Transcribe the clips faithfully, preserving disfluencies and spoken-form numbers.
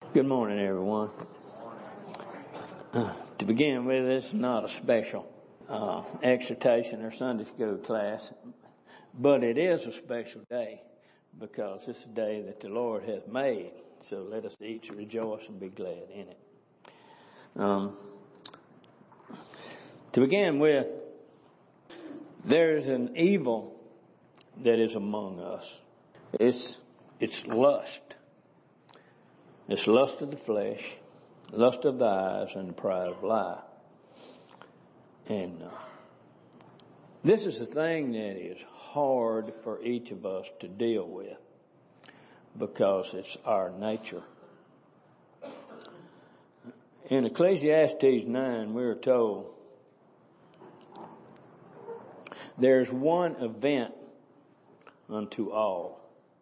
Good morning, everyone. Uh, to begin with, this is not a special uh, exhortation or Sunday school class, but it is a special day because it's a day that the Lord has made. So let us each rejoice and be glad in it. Um, to begin with, there is an evil that is among us. It's it's lust. It's lust of the flesh, lust of the eyes, and the pride of life. And uh, this is a thing that is hard for each of us to deal with because it's our nature. In Ecclesiastes nine, we are told there's one event unto all.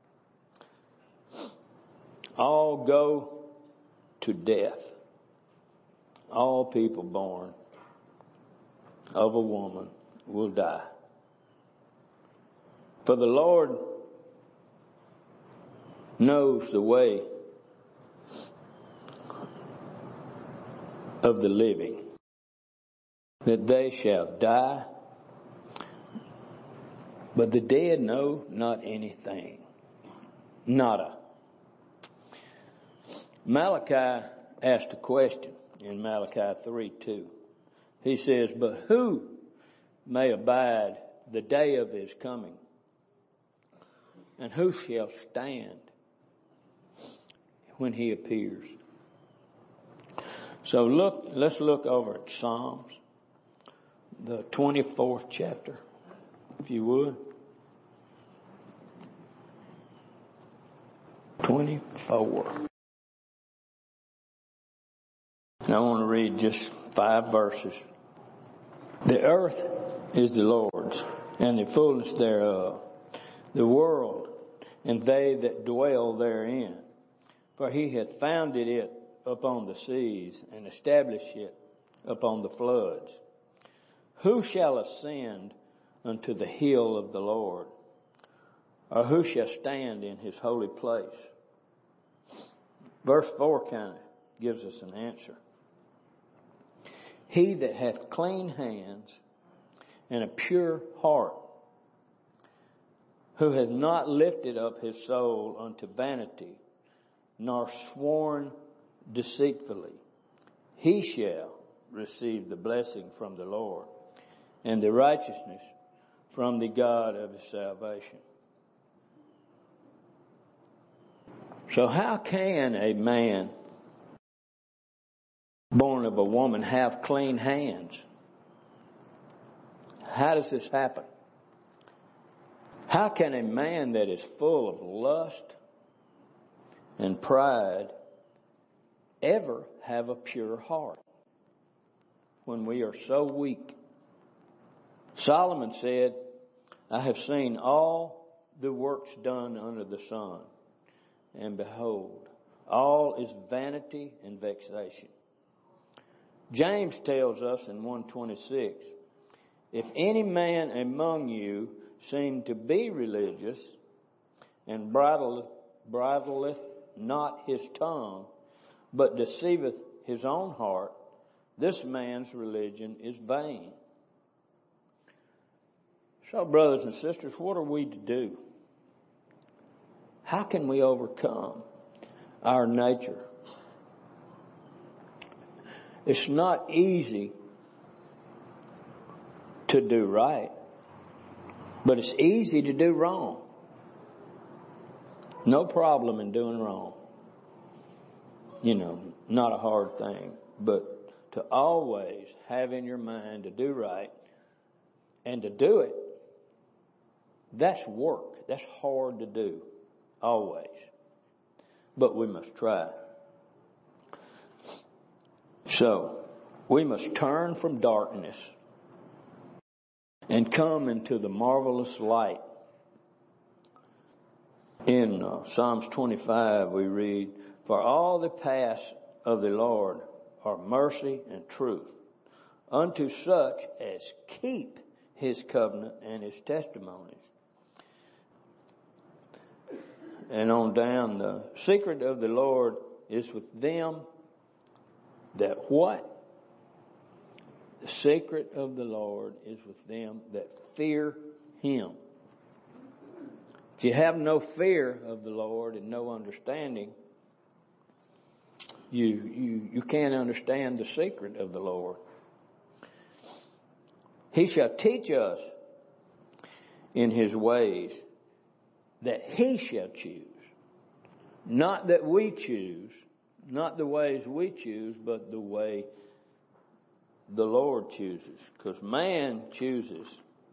All go to death. All people born of a woman will die. For the Lord knows the way of the living, that they shall die, but the dead know not anything. Nada. Malachi asked a question in Malachi three two. He says, but who may abide the day of his coming? And who shall stand when he appears? So look, let's look over at Psalms, the twenty-fourth chapter, if you would. twenty-four. And I want to read just five verses. The earth is the Lord's, and the fullness thereof, the world, and they that dwell therein. For he hath founded it upon the seas, and established it upon the floods. Who shall ascend unto the hill of the Lord? Or who shall stand in his holy place? Verse four kind of gives us an answer. He that hath clean hands and a pure heart, who hath not lifted up his soul unto vanity, nor sworn deceitfully, he shall receive the blessing from the Lord, and the righteousness from the God of his salvation. So how can a man born of a woman have clean hands? How does this happen? How can a man that is full of lust and pride ever have a pure heart when we are so weak? Solomon said, I have seen all the works done under the sun, and behold, all is vanity and vexation. James tells us in one twenty-six, if any man among you seem to be religious, and bridleth, bridleth not his tongue, but deceiveth his own heart, this man's religion is vain. So, brothers and sisters, what are we to do? How can we overcome our nature? It's not easy to do right, but it's easy to do wrong. No problem in doing wrong. You know, not a hard thing, but to always have in your mind to do right and to do it, that's work. That's hard to do, always. But we must try. So, we must turn from darkness and come into the marvelous light. In uh, Psalms twenty-five we read, for all the paths of the Lord are mercy and truth unto such as keep his covenant and his testimonies. And on down, the secret of the Lord is with them that what? The secret of the Lord is with them that fear Him. If you have no fear of the Lord and no understanding, you, you, you can't understand the secret of the Lord. He shall teach us in His ways that He shall choose. Not that we choose, not the ways we choose, but the way the Lord chooses. Because man chooses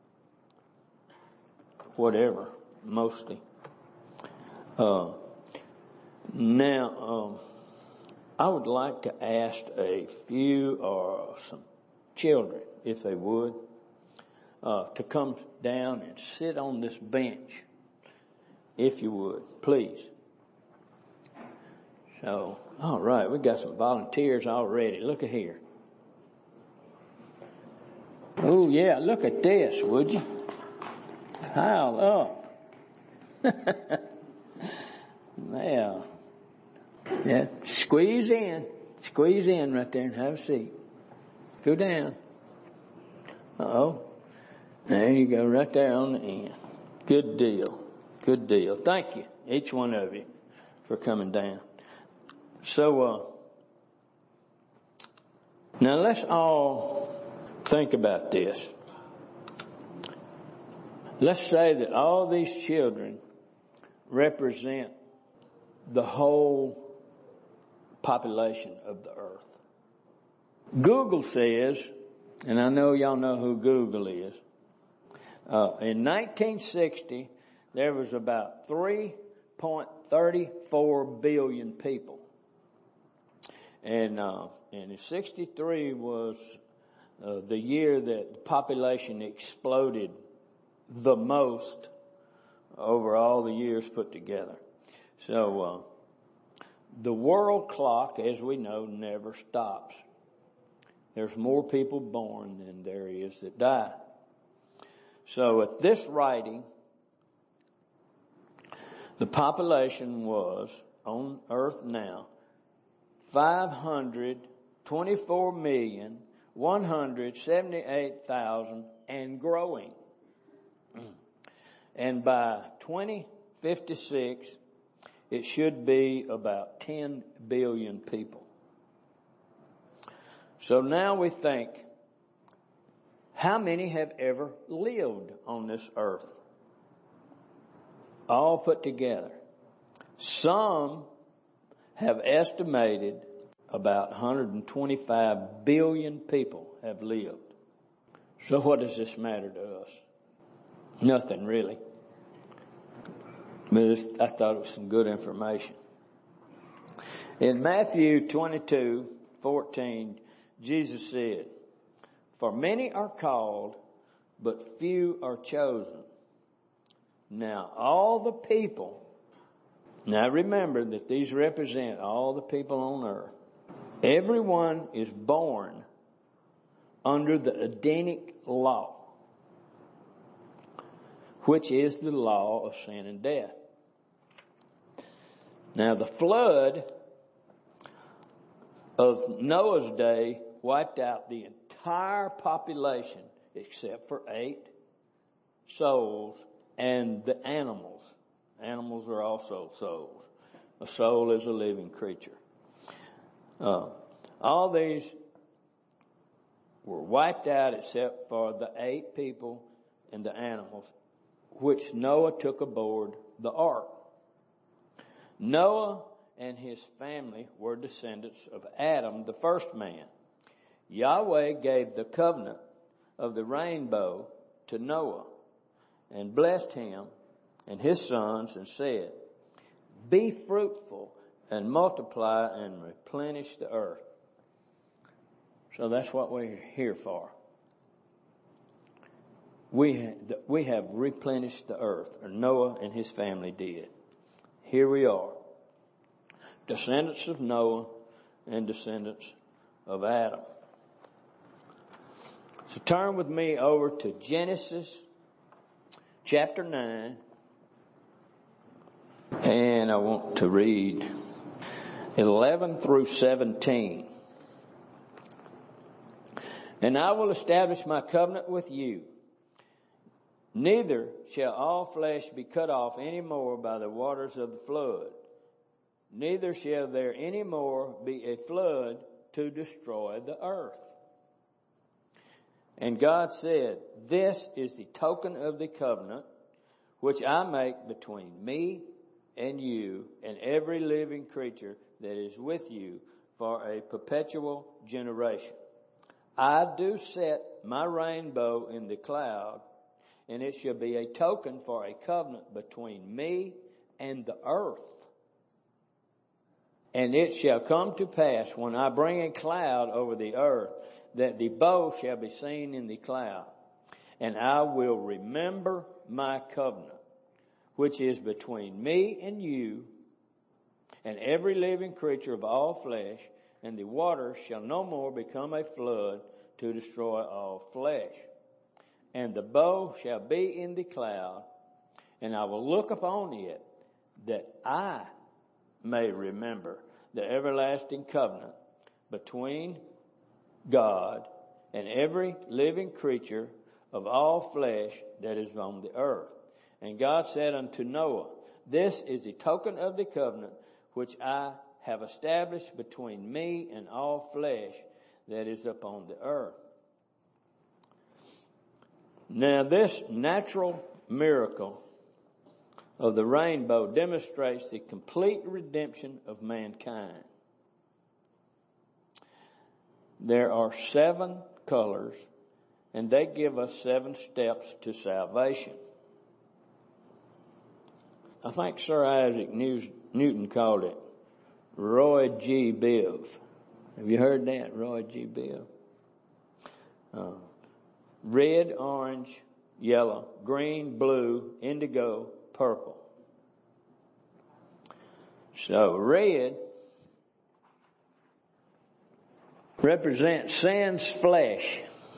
whatever, mostly. Uh, now, um, I would like to ask a few or some children, if they would, uh, to come down and sit on this bench, if you would, please. So, all right, we got some volunteers already. Look at here. Oh, yeah, look at this, would you? How up. Now, yeah, squeeze in. Squeeze in right there and have a seat. Go down. Uh-oh. There you go, right there on the end. Good deal. Good deal. Thank you, each one of you, for coming down. So, uh, now let's all think about this. Let's say that all these children represent the whole population of the earth. Google says, and I know y'all know who Google is, uh, in nineteen sixty, there was about three point three four billion people. And, uh, and in sixty-three was uh, the year that the population exploded the most over all the years put together. So, uh, the world clock, as we know, never stops. There's more people born than there is that die. So at this writing, the population was on earth now five hundred twenty-four million one hundred seventy-eight thousand and growing. And by twenty fifty-six, it should be about ten billion people. So now we think, how many have ever lived on this earth? All put together. Some have estimated about one hundred twenty-five billion people have lived. So what does this matter to us? Nothing really. But I thought it was some good information. In Matthew twenty-two fourteen, Jesus said, "For many are called, but few are chosen." Now, all the people, now remember that these represent all the people on earth. Everyone is born under the Adamic law, which is the law of sin and death. Now, the flood of Noah's day wiped out the entire population except for eight souls and the animals. Animals are also souls. A soul is a living creature. Uh, all these were wiped out except for the eight people and the animals, which Noah took aboard the ark. Noah and his family were descendants of Adam, the first man. Yahweh gave the covenant of the rainbow to Noah and blessed him and his sons and said, "Be fruitful and multiply and replenish the earth." So that's what we're here for. We ha- we have replenished the earth, or Noah and his family did. Here we are, descendants of Noah and descendants of Adam. So turn with me over to Genesis chapter nine, and I want to read eleven through seventeen. And I will establish my covenant with you. Neither shall all flesh be cut off any more by the waters of the flood. Neither shall there any more be a flood to destroy the earth. And God said, this is the token of the covenant which I make between me and you and every living creature that is with you for a perpetual generation. I do set my rainbow in the cloud, and it shall be a token for a covenant between me and the earth. And it shall come to pass when I bring a cloud over the earth, that the bow shall be seen in the cloud. And I will remember my covenant, which is between me and you and every living creature of all flesh, and the waters shall no more become a flood to destroy all flesh. And the bow shall be in the cloud, and I will look upon it, that I may remember the everlasting covenant between God and every living creature of all flesh that is on the earth. And God said unto Noah, this is the token of the covenant which I have established between me and all flesh that is upon the earth. Now this natural miracle of the rainbow demonstrates the complete redemption of mankind. There are seven colors, and they give us seven steps to salvation. I think Sir Isaac Newton called it Roy G. Biv. Have you heard that, Roy G. Biv? Uh, red, orange, yellow, green, blue, indigo, purple. So red represents sin's flesh.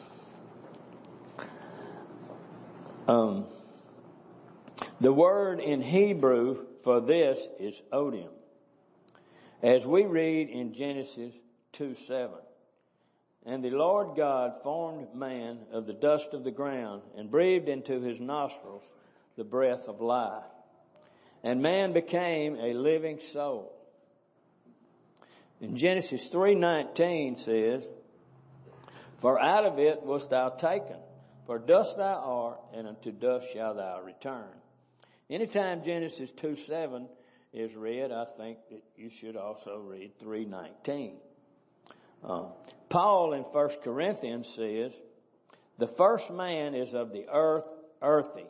Um, the word in Hebrew for this is odium, as we read in Genesis two seven. And the Lord God formed man of the dust of the ground and breathed into his nostrils the breath of life. And man became a living soul. In Genesis three nineteen says, for out of it wast thou taken, for dust thou art, and unto dust shalt thou return. Anytime Genesis two seven is read, I think that you should also read three nineteen. Uh, Paul in First Corinthians says, the first man is of the earth, earthy.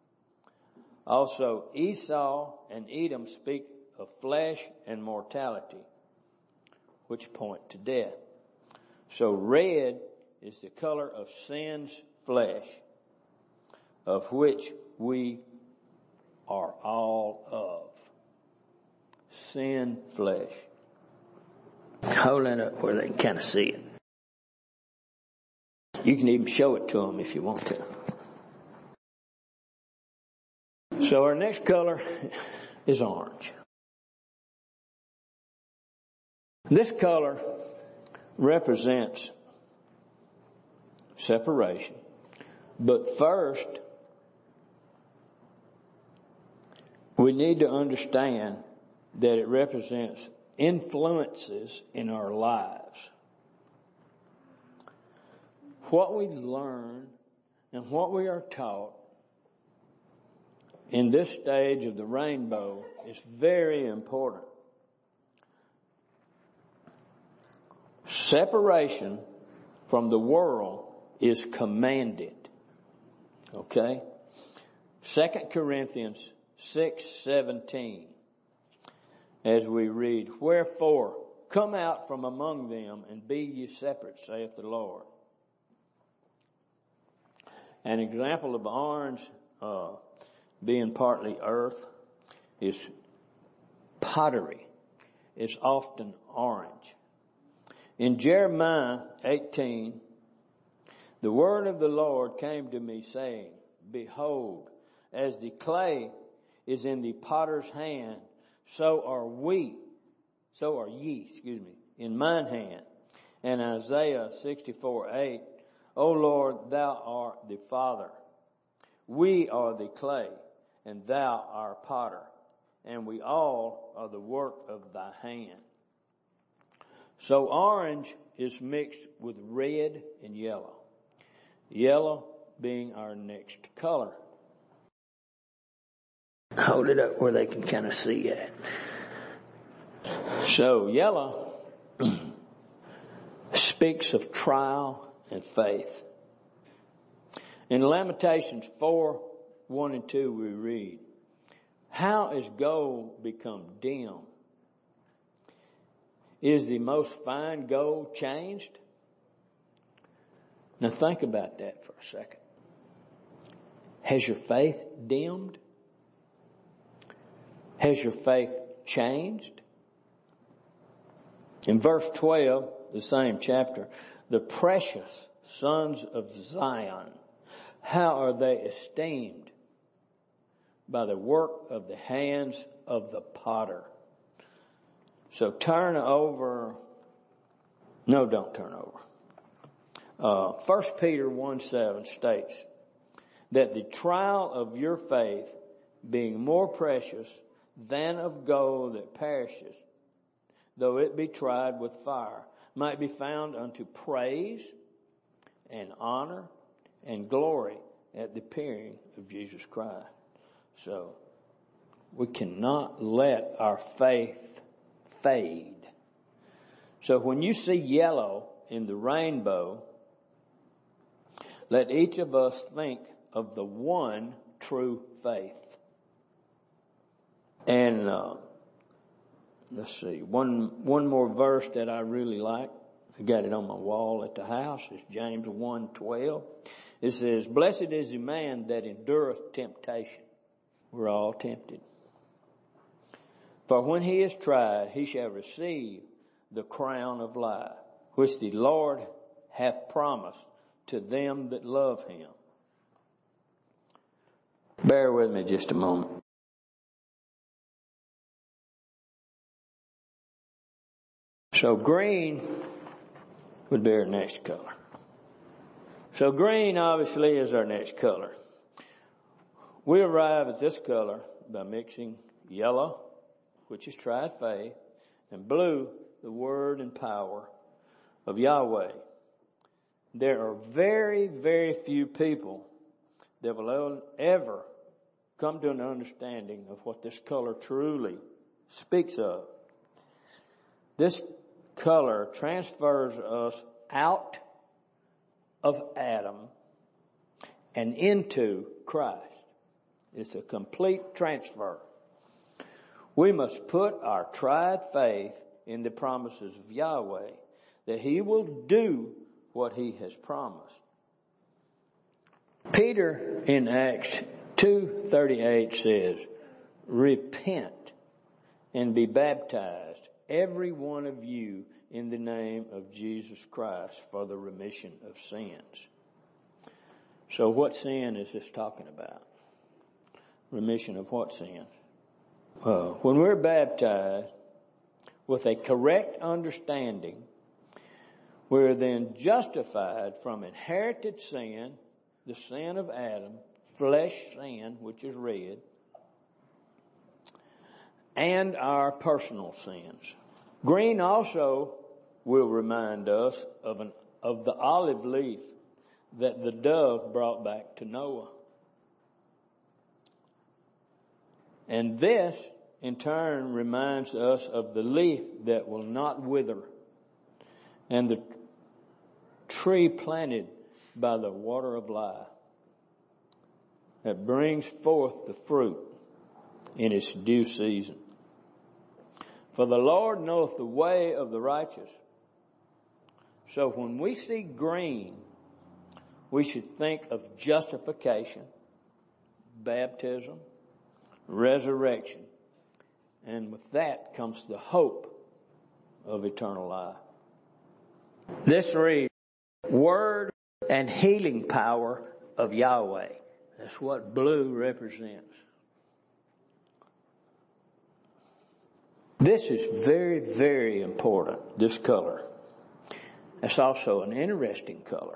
Also Esau and Edom speak of flesh and mortality, which point to death. So red is the color of sin's flesh, of which we are all of. Sin flesh. Hold that up where they can kind of see it. You can even show it to them if you want to. So our next color is orange. This color represents separation. But first, we need to understand that it represents influences in our lives. What we learn and what we are taught in this stage of the rainbow is very important. Separation from the world is commanded. Okay? Second Corinthians six seventeen. As we read, wherefore, come out from among them and be ye separate, saith the Lord. An example of orange uh, being partly earth is pottery. It's often orange. In Jeremiah eighteen, the word of the Lord came to me, saying, behold, as the clay is in the potter's hand, so are we So are ye, excuse me, in mine hand. And Isaiah sixty-four eight, O Lord, thou art the Father. We are the clay, and thou our potter, and we all are the work of thy hand. So orange is mixed with red and yellow. Yellow being our next color. Hold it up where they can kind of see it. So yellow speaks of trial and faith. In Lamentations four, one and two we read, how is gold become dim? Is the most fine gold changed? Now think about that for a second. Has your faith dimmed? Has your faith changed? In verse twelve, the same chapter, the precious sons of Zion, how are they esteemed? By the work of the hands of the potter. So turn over, no, don't turn over. Uh, First Peter one seven states that the trial of your faith, being more precious than of gold that perishes, though it be tried with fire, might be found unto praise and honor and glory at the appearing of Jesus Christ. So we cannot let our faith fade. So when you see yellow in the rainbow, let each of us think of the one true faith. And uh, let's see, one one more verse that I really like. I got it on my wall at the house. It's James one twelve. It says, blessed is the man that endureth temptation. We're all tempted. For when he is tried, he shall receive the crown of life, which the Lord hath promised to them that love him. Bear with me just a moment. So green would be our next color. So green obviously is our next color. We arrive at this color by mixing yellow, which is tried faith, and blue, the word and power of Yahweh. There are very, very few people that will ever come to an understanding of what this color truly speaks of. This color transfers us out of Adam and into Christ. It's a complete transfer. We must put our tried faith in the promises of Yahweh, that He will do what He has promised. Peter in Acts two thirty-eight says, repent and be baptized, every one of you, in the name of Jesus Christ for the remission of sins. So what sin is this talking about? Remission of what sin? Uh, when we're baptized with a correct understanding, we're then justified from inherited sin, the sin of Adam, flesh sin, which is red, and our personal sins. Green also will remind us of an of the olive leaf that the dove brought back to Noah. And this, in turn, reminds us of the leaf that will not wither and the tree planted by the water of life that brings forth the fruit in its due season. For the Lord knoweth the way of the righteous. So when we see green, we should think of justification, baptism, resurrection, and with that comes the hope of eternal life. This reads, word and healing power of Yahweh. That's what blue represents. This is very, very important, this color. It's also an interesting color.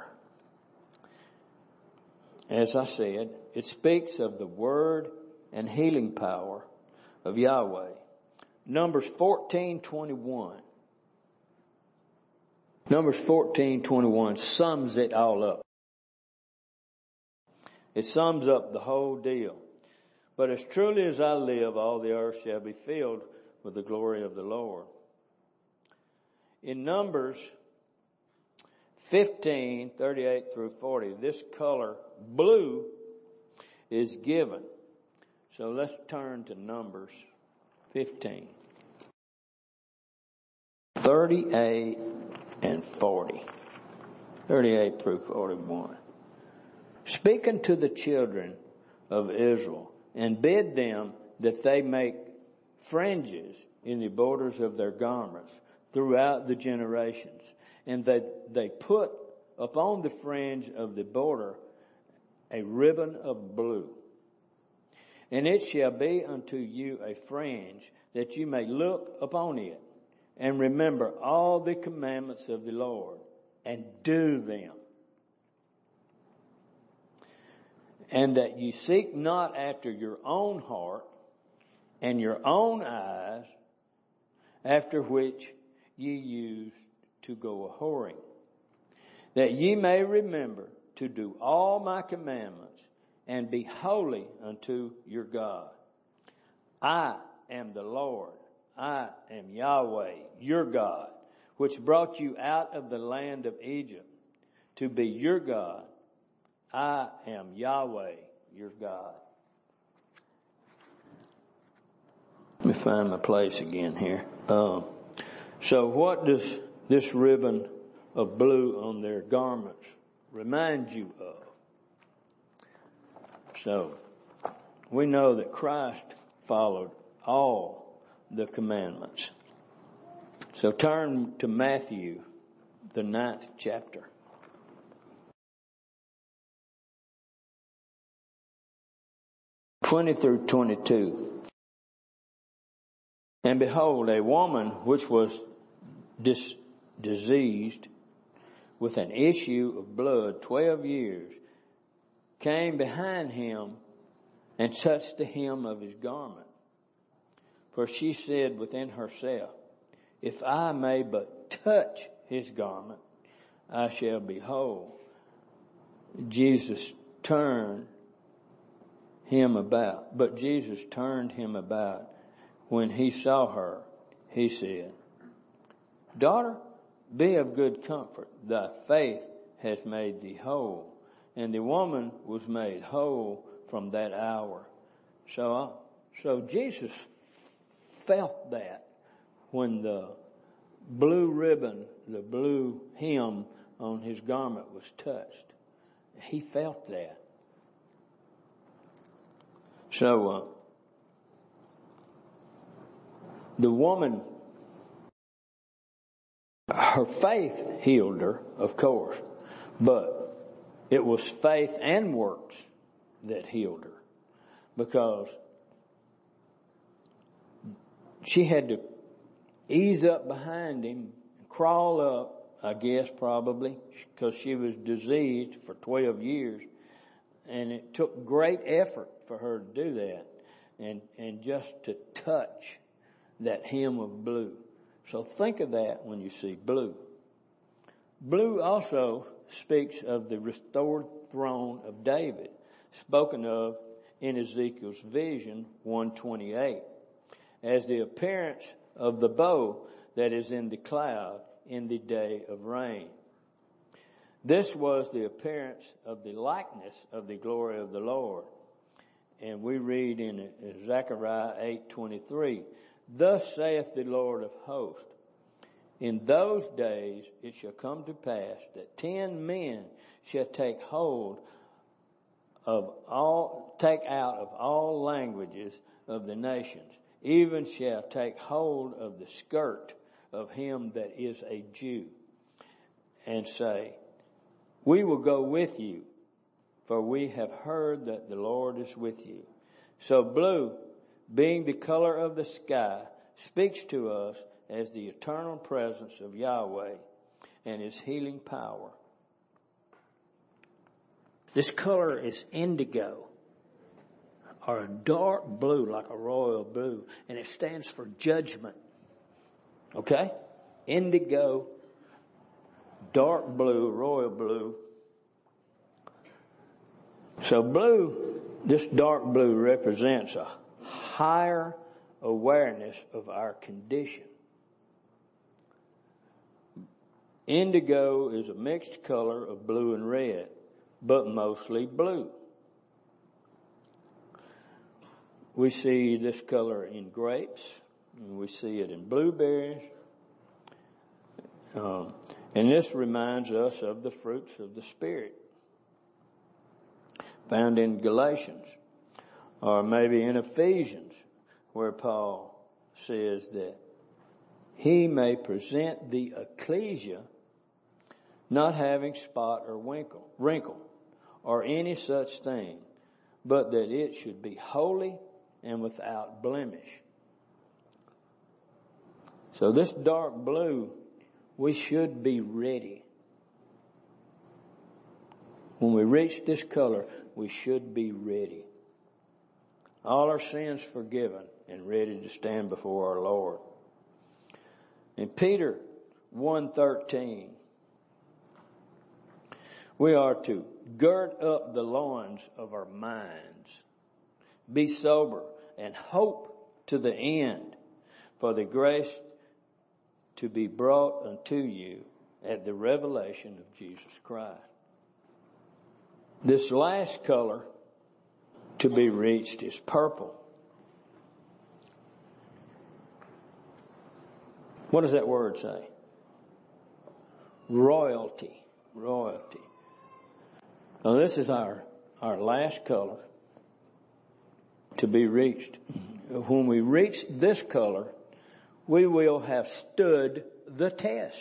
As I said, it speaks of the word and healing power of Yahweh. Numbers fourteen twenty-one. Numbers fourteen twenty-one sums it all up. It sums up the whole deal. But as truly as I live, all the earth shall be filled with the glory of the Lord. In Numbers fifteen thirty-eight through forty, this color, blue, is given. So let's turn to Numbers fifteen. thirty-eight and forty. thirty-eight through forty-one. Speak unto the children of Israel, and bid them that they make fringes in the borders of their garments throughout the generations, and that they put upon the fringe of the border a ribbon of blue. And it shall be unto you a fringe, that you may look upon it, and remember all the commandments of the Lord, and do them. And that ye seek not after your own heart and your own eyes, after which ye used to go a whoring, that ye may remember to do all my commandments and be holy unto your God. I am the Lord. I am Yahweh, your God, which brought you out of the land of Egypt to be your God. I am Yahweh, your God. Let me find my place again here. Um, so what does this ribbon of blue on their garments remind you of? So we know that Christ followed all the commandments. So turn to Matthew, the ninth chapter. twenty through twenty-two. And behold, a woman which was dis- diseased with an issue of blood twelve years came behind him and touched the hem of his garment. For she said within herself, if I may but touch his garment, I shall be whole. Jesus turned him about. But Jesus turned him about. When he saw her, he said, daughter, be of good comfort. Thy faith has made thee whole. And the woman was made whole from that hour. So, uh, so Jesus felt that when the blue ribbon, the blue hem on his garment was touched. He felt that. So, uh, the woman, her faith healed her, of course, but it was faith and works that healed her, because she had to ease up behind him, crawl up, I guess probably, because she was diseased for twelve years, and it took great effort for her to do that, and and just to touch that hem of blue. So think of that when you see blue. Blue also speaks of the restored throne of David, spoken of in Ezekiel's vision one twenty-eight, as the appearance of the bow that is in the cloud in the day of rain. This was the appearance of the likeness of the glory of the Lord. And we read in Zechariah eight twenty-three, thus saith the Lord of hosts, in those days it shall come to pass that ten men shall take hold of all, take out of all languages of the nations, even shall take hold of the skirt of him that is a Jew, and say, we will go with you, for we have heard that the Lord is with you. So blue, being the color of the sky, speaks to us as the eternal presence of Yahweh and His healing power. This color is indigo, or a dark blue, like a royal blue, and it stands for judgment. Okay? Indigo, dark blue, royal blue. So blue, this dark blue represents a higher awareness of our condition. Indigo is a mixed color of blue and red, but mostly blue. We see this color in grapes, and we see it in blueberries. Um, and this reminds us of the fruits of the Spirit found in Galatians, or maybe in Ephesians, where Paul says that he may present the ecclesia not having spot or wrinkle, wrinkle, or any such thing, but that it should be holy and without blemish. So this dark blue, we should be ready. When we reach this color, we should be ready. All our sins forgiven and ready to stand before our Lord. In Peter one thirteen, we are to gird up the loins of our minds, be sober, and hope to the end for the grace to be brought unto you at the revelation of Jesus Christ. This last color to be reached is purple. What does that word say? Royalty. Royalty. Now this is our, our last color to be reached. When we reach this color, we will have stood the test.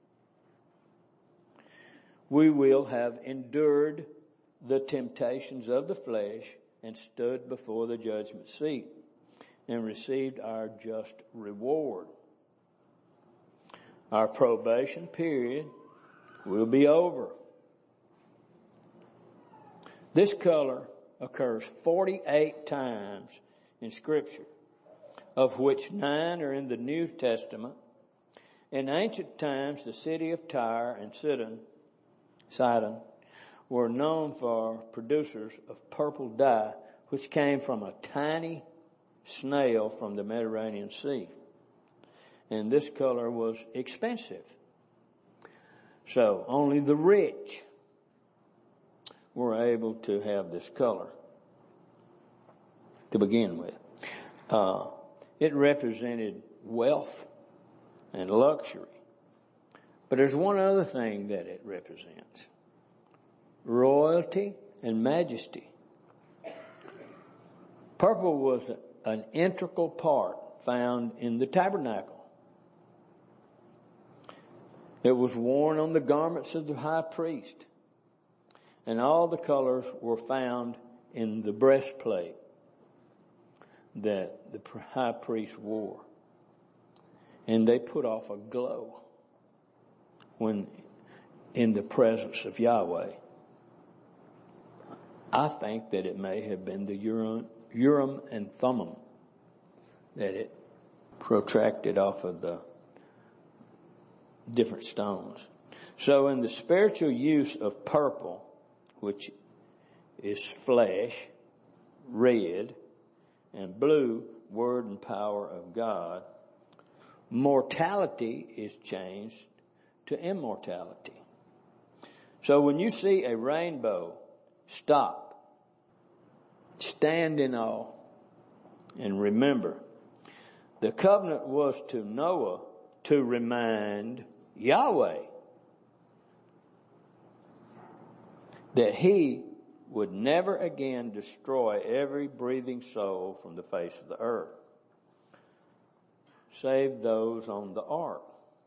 We will have endured the temptations of the flesh and stood before the judgment seat and received our just reward. Our probation period will be over. This color occurs forty-eight times in Scripture, of which nine are in the New Testament. In ancient times, the city of Tyre and Sidon, Sidon were known for producers of purple dye, which came from a tiny snail from the Mediterranean Sea. And this color was expensive. So only the rich were able to have this color to begin with. Uh, it represented wealth and luxury. But there's one other thing that it represents. Royalty and majesty. Purple was an integral part found in the tabernacle. It was worn on the garments of the high priest. And all the colors were found in the breastplate that the high priest wore. And they put off a glow when in the presence of Yahweh. I think that it may have been the Urim, Urim and Thummim that it protracted off of the different stones. So in the spiritual use of purple, which is flesh, red, and blue, word and power of God, mortality is changed to immortality. So when you see a rainbow, stop, stand in awe, and remember, the covenant was to Noah to remind Yahweh that he would never again destroy every breathing soul from the face of the earth, save those on the ark.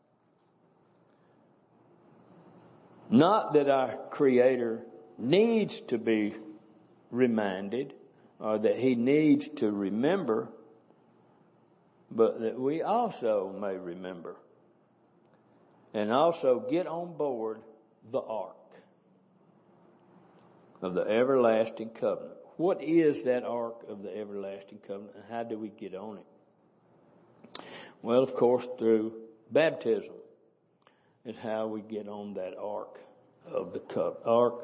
Not that our Creator needs to be reminded or that he needs to remember, but that we also may remember and also get on board the ark of the everlasting covenant. What is that ark of the everlasting covenant, and how do we get on it? Well, of course, through baptism is how we get on that ark of the co- ark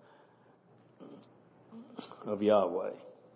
of Yahweh.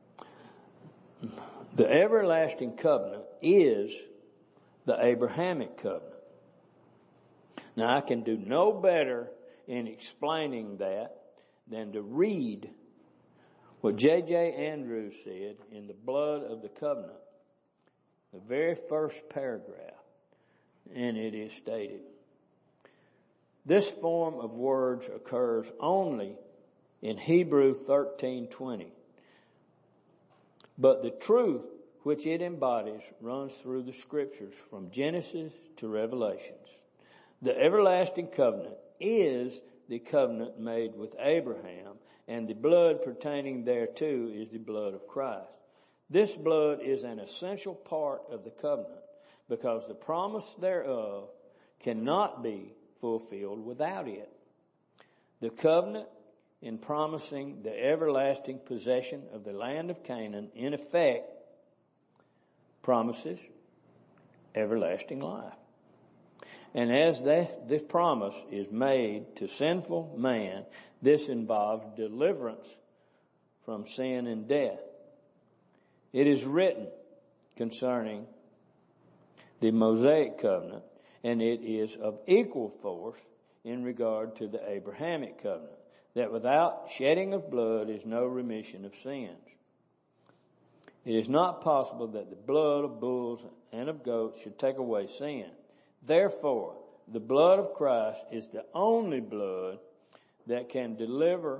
The everlasting covenant is the Abrahamic covenant. Now, I can do no better in explaining that than to read what J J Andrews said in The Blood of the Covenant, the very first paragraph, and it is stated, this form of words occurs only in Hebrew thirteen twenty, but the truth which it embodies runs through the scriptures from Genesis to Revelations. The everlasting covenant is the covenant made with Abraham, and the blood pertaining thereto is the blood of Christ. This blood is an essential part of the covenant, because the promise thereof cannot be fulfilled without it. The covenant, in promising the everlasting possession of the land of Canaan, in effect promises everlasting life. And as that, this promise is made to sinful man, this involves deliverance from sin and death. It is written concerning the Mosaic covenant, and it is of equal force in regard to the Abrahamic covenant, that without shedding of blood is no remission of sins. It is not possible that the blood of bulls and of goats should take away sin. Therefore, the blood of Christ is the only blood that can deliver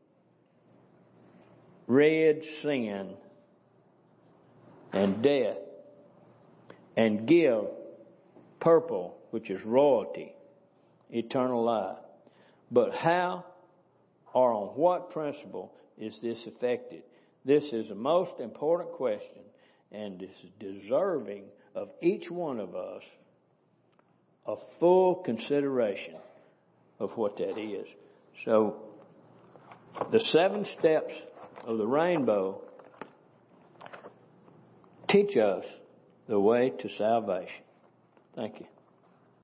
red sin and death and give purple, which is royalty, eternal life. But how or on what principle is this effected? This is a most important question, and is deserving of each one of us a full consideration of what that is. So, the seven steps of the rainbow teach us the way to salvation. Thank you.